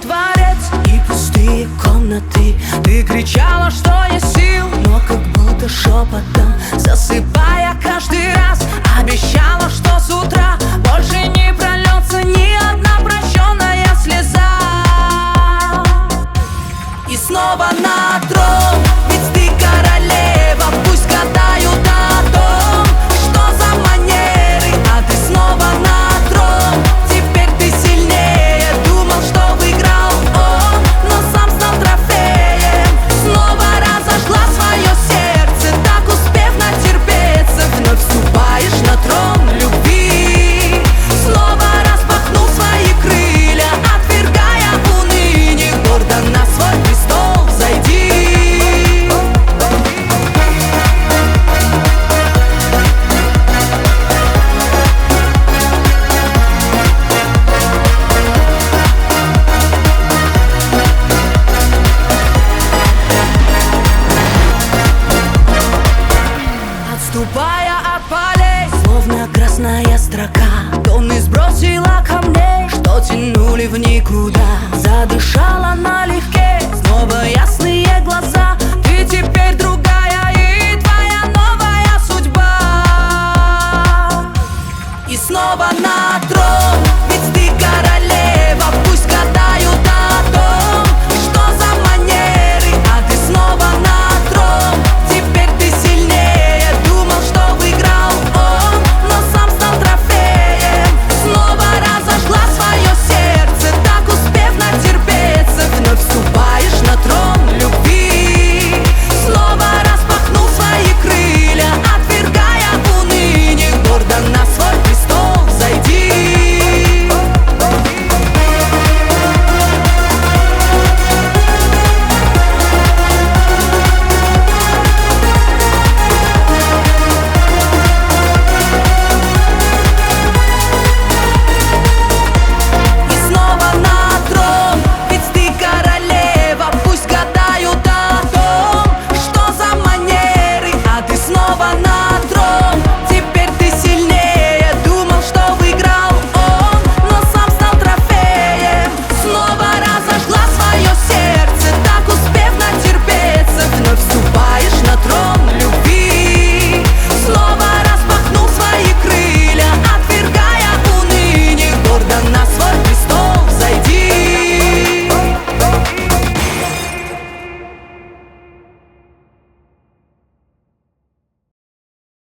дворец и пустые комнаты. Ты кричала, что есть сил, но как будто шепотом, засыпая каждый раз, обещала, что с утра больше не прольется ни одна прощенная слеза. И снова на трон, ведь ты королева, пусть гадают о том, что за манеры, а ты снова на трон. Теперь ты сильнее, думал, что выиграл он, но сам стал трофеем. Снова разожгла свое сердце, так успев натерпеться, вновь вступаешь на трон любви. Снова распахнул свои крылья, отвергая уныние, гордо на свой престол взойди. Отступая от полей, словно красная строка, тонны сбросила камней, что тянули в никуда. Задышала на